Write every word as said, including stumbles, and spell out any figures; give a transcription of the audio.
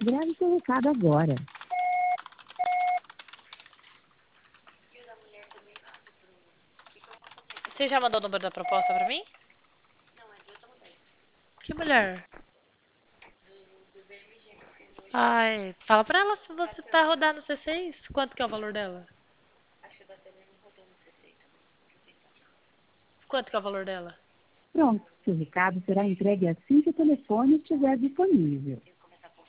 Grave seu recado agora. Você já mandou o número da proposta pra mim? Que mulher? Ai, fala pra ela se você tá rodando no C seis. Quanto que é o valor dela? Quanto que é o valor dela? Pronto, seu recado será entregue assim que o telefone estiver disponível.